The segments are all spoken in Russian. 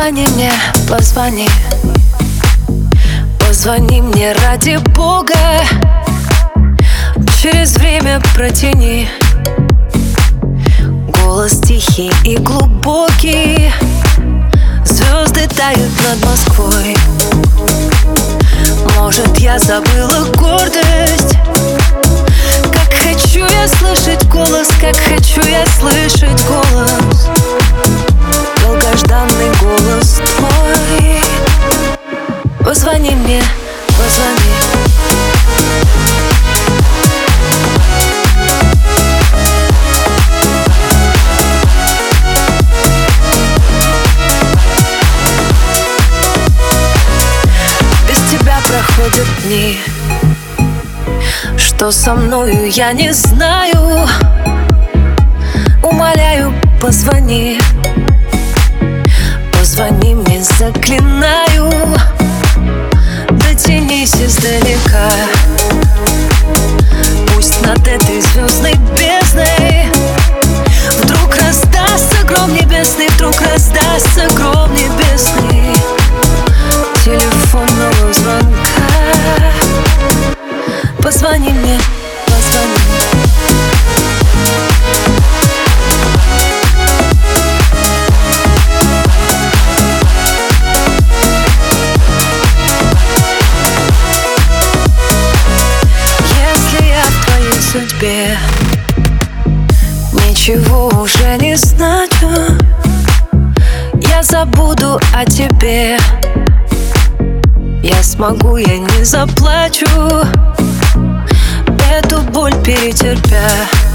Позвони мне, позвони. Позвони мне ради Бога. Через время протяни. Голос тихий и глубокий. Звезды тают над Москвой. Может, я забыла гордость. Как хочу я слышать голос, как хочу я слышать голос. Долгожданный голос твой. Позвони мне, позвони. Без тебя проходят дни. Что со мною, я не знаю. Умоляю, позвони. Позвони мне, заклинаю. Дотянись издалека. Пусть над этой звездной бездной вдруг раздастся гром небесный. Вдруг раздастся гром небесный телефонного звонка. Позвони мне, позвони. Судьбе ничего уже не значу. Я забуду о тебе. Я смогу, я не заплачу. Эту боль перетерпя,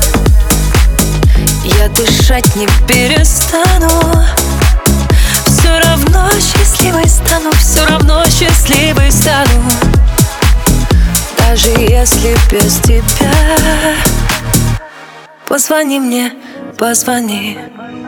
я дышать не перестану. Все равно счастливой стану. Все равно счастливой стану. Даже если без тебя. Позвони мне, позвони.